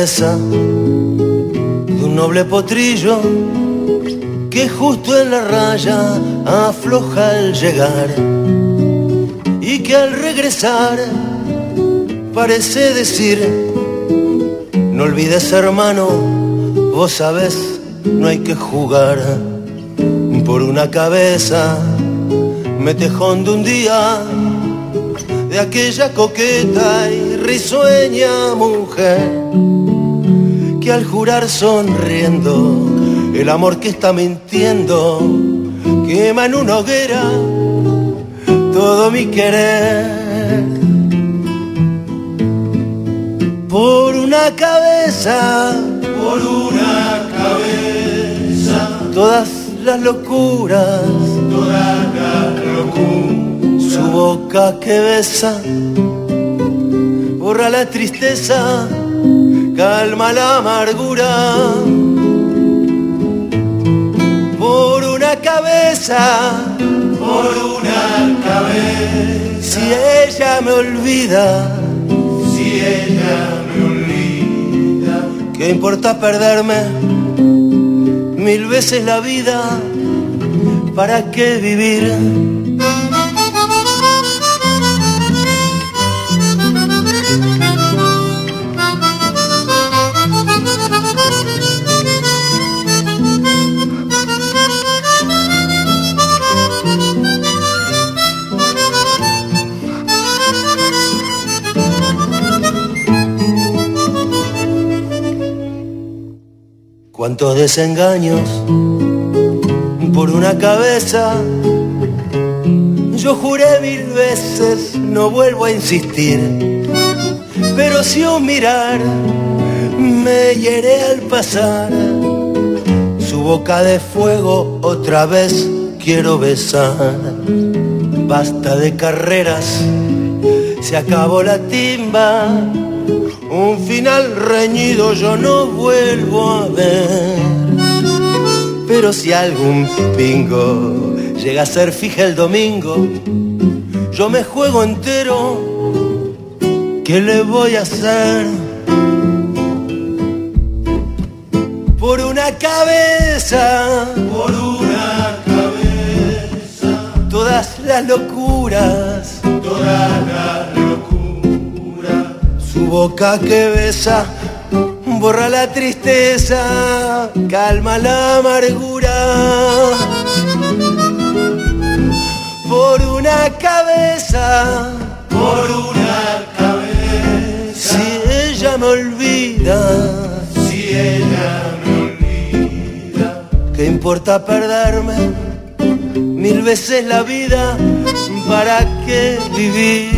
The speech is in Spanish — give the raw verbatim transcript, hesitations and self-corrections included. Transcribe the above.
cabeza de un noble potrillo que justo en la raya afloja al llegar y que al regresar parece decir: no olvides, hermano, vos sabés, no hay que jugar por una cabeza. Me tejón de un día de aquella coqueta y risueña mujer que al jurar sonriendo el amor que está mintiendo quema en una hoguera todo mi querer. Por una cabeza, por una cabeza, todas las locuras, todas las locuras, su boca que besa, borra la tristeza, calma la amargura. Por una cabeza, por una cabeza, si ella me olvida, si ella me olvida, ¿qué importa perderme mil veces la vida? ¿Para qué vivir? Cuántos desengaños por una cabeza. Yo juré mil veces, no vuelvo a insistir, pero si un mirar me hiere al pasar, su boca de fuego otra vez quiero besar. Basta de carreras, se acabó la timba, un final reñido yo no vuelvo a ver. Pero si algún pingo llega a ser fija el domingo, yo me juego entero, ¿qué le voy a hacer? Por una cabeza, por una cabeza, todas las locuras, todas las locuras, su boca que besa, borra la tristeza, calma la amargura. Por una cabeza, por una cabeza, si ella me olvida, si ella me olvida, ¿qué importa perderme mil veces la vida? ¿Para qué vivir?